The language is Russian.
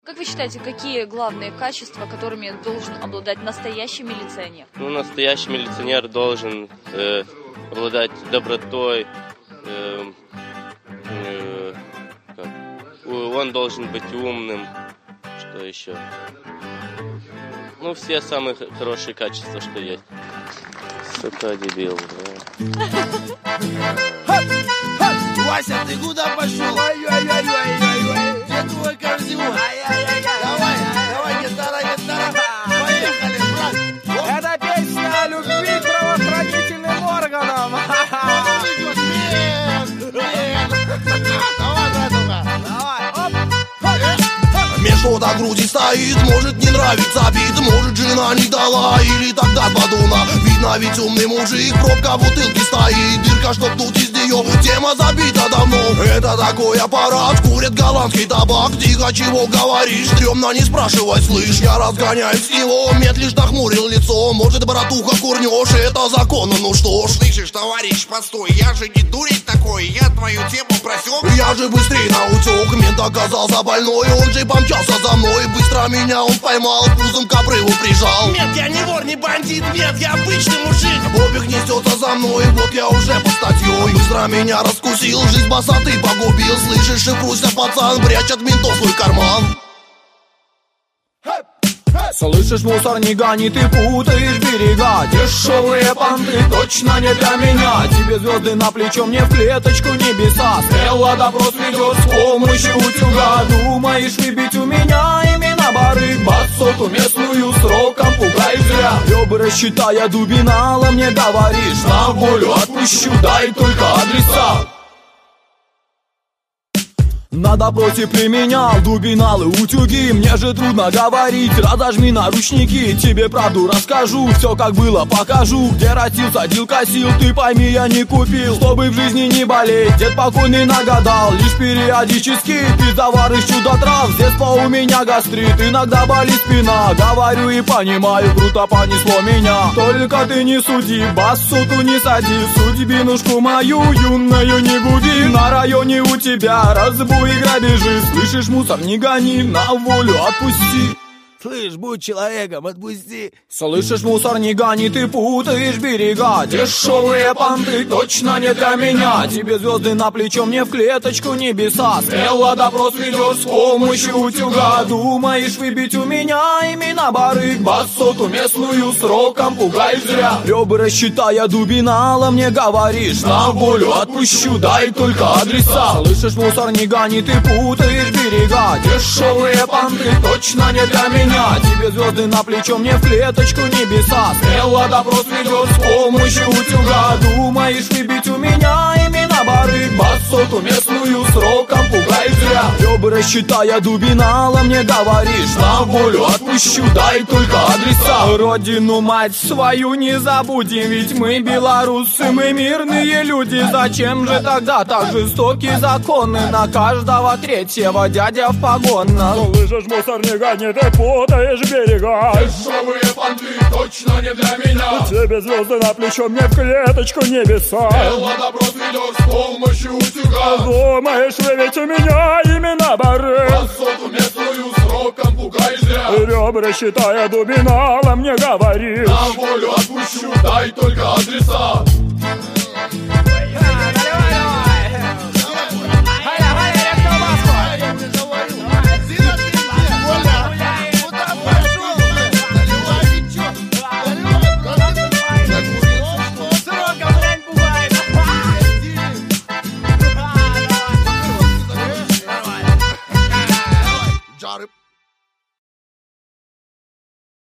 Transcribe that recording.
Как вы считаете, какие главные качества, которыми должен обладать настоящий милиционер? Ну, настоящий милиционер должен обладать добротой, он должен быть умным, что еще? Ну, все самые хорошие качества, что есть. Сука, дебил, да. Вася, ты куда пошел? Где твой корзин? Давай, гитара, поехали, брат. Это песня о любви к правоохранительным органам. Что до груди стоит, может не нравится бит, может жена не дала, или тогда подуна. Видно, ведь умный мужик, пробка в бутылке стоит, дырка, чтоб тут из нее, тема забита давно. Это такой аппарат, курит голландский табак, тихо, чего говоришь, стрёмно не спрашивай, слышь. Я разгоняюсь с него, мед лишь нахмурил лицо, может, братуха, курнешь, это законно, ну что ж. Слышишь, товарищ, постой, я же не дурень такой, я твою тему просек. Я же быстрее наутек, мент оказался больной, он же помчался за мной, быстро меня он поймал, пузом к обрыву прижал. Нет, я не вор, не бандит, нет, я обычный мужик. Обег несется за мной, вот я уже под статьей. Быстро меня раскусил, жизнь босоты погубил. Слышишь, шифруйся, пацан, прячь от ментов свой карман. Слышишь, мусор, не гони, ты путаешь берега. Дешевые понты точно не для меня. Тебе звезды на плечо, мне в клеточку небеса. Стрела допрос ведет с помощью утюга. Думаешь выбить у меня имена барыг? Басоту местную сроком пугаешь зря. Ребра считая дубинала, мне говоришь, на волю отпущу, дай только адреса. На допросе применял дубиналы, утюги. Мне же трудно говорить, разожми наручники. Тебе правду расскажу, все как было покажу. Где растил, садил, косил, ты пойми, я не купил. Чтобы в жизни не болеть, дед покойный нагадал. Лишь периодически ты заваришь чудо-трав. С детства у меня гастрит, иногда болит спина. Говорю и понимаю, круто понесло меня. Только ты не суди, бассуту не сади. Судьбинушку мою юную не губи. На районе у тебя разбой и грабежи. Слышишь, мусор, не гони, на волю отпусти. Слышь, будь человеком, отпусти. Слышишь, мусор, не гони, ты путаешь берега. Дешевые понты точно не для меня. Тебе звезды на плечо, мне в клеточку небеса. Смело допрос ведешь с помощью утюга. Думаешь выбить у меня имена барыг? Басоту местную сроком пугаешь зря. Ребра считая дубинала, мне говоришь, на волю отпущу, дай только адреса. Слышишь, мусор, не гони, ты путаешь берега. Дешевые понты точно не для меня. Тебе звезды на плечо, мне в клеточку небеса. Смело допрос ведешь с помощью утюга. Думаешь выбить у меня имена барыг? Басоту местную сроком пугаешь зря. Ребра считая дубинала, мне говоришь, на волю отпущу, дай только адреса. Родину мать свою не забудем, ведь мы белорусы, мы мирные люди. Зачем же тогда так жестокие законы? На каждого третьего дядя в погонах. Слышишь, мусор, не гони, ты путаешь берега. Дешевые понты точно не для меня. Тебе звезды на плечо, мне в клеточку небеса. Смело допрос ведешь с помощью утюга. Думаешь выбить у меня имена барыг? Басоту местную сроком пугаешь зря. Ребра считая дубинала, мне говоришь, на волю отпущу, дай только адреса.